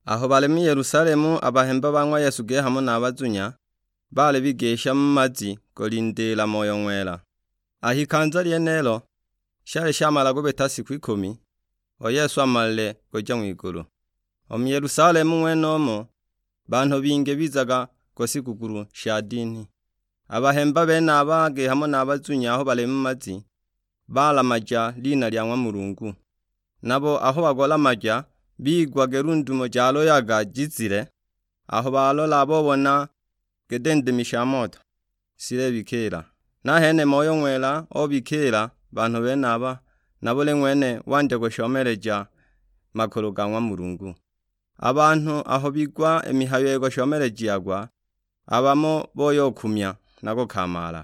Aho bali mu Yerusalemu abahemba bangwa Yesu ge hamo n'abazunya bali bigesha mu mazi golindila Moyo Ng'wela. Aho ikanza lyenelo shali shamala gubeta siku 10 o Yesu amalile kuja mw'igulu. Mu Yerusalemu mwenomo bantu binge bizaga kosikuguru sha dini. Abahemba bene abage hamo n'abazunya aho bali mu mazi balamaja lina lya Mulungu. Nabo aho bagola maja bigwa gerundumo jalo yaga jizire aho balola bobona gedendemisha moto sire bikera. Nahene Moyo Ng'wela obikera bantu bene aba nabole mwene wanje gushomereja makuru ga Mulungu. Abantu aho bigwa emihayo gushomereja yagwa abamo boyokumya nago kamara.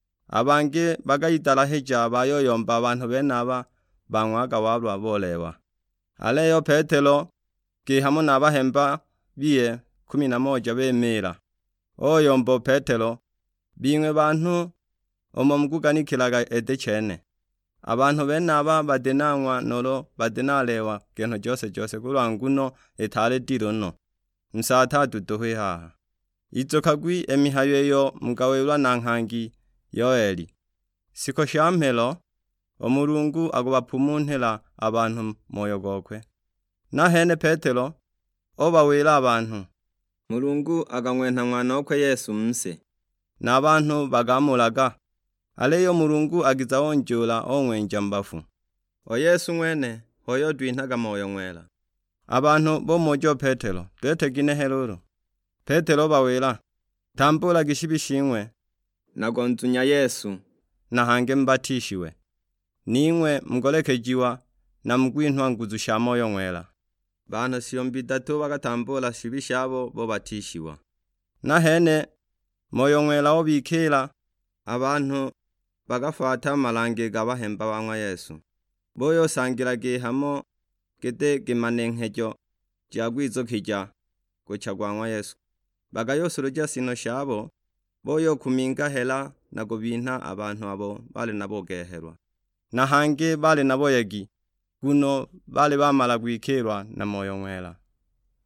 Abange bagayidalaheja bayoyomba abantu bene aba bangwaga wabwa bolewa. Aleyo Petero ge hamo n'abahemba biye 11 bemera. Oyombo Petero bimwe bantu omo muguganikiraga edecene. Abantu bene aba badenanwa noro badenalewa gento jose kuranguno etale dirono. Msata duduhe haha. Izo kagwi emihayo yo mugawelwa na nkangi Yoeli. Siko shampelo Omurungu agobapumuntela abantu moyo gokwe. Nahene Petero obawera abantu Mulungu agangwenta mwana okwe Yesu mse. N'abantu bagamulaga. Aleyo Mulungu agiza onjula onwenja mbafu. O Yesu mwene hoyo dwintaga Moyo Ng'wela. Abantu bo mojo Petero twetegine helolo. Petero bawera tambula gishibishimwe nagonzunya Yesu na hange mbatishiwe. Niwe mgolekejiwa na mgwintwa nguzu sha Moyo Ng'wela. Bantu siyombi datu bagatambula shibishabo bo batishiwa. Nahene Moyo Ng'wela obikera abantu bagafata malange gabahemba bangwa Yesu. Boyo sangira ge hamo gede gemanenkejo jagwizo kija gucagwangwa Yesu. Bagayosoroja sino shabo boyo kuminga hela na gobinta abantu abo bale nabo geherwa. Na hange bale nabo yagi guno bale bamala gwikerwa na Moyo Ng'wela.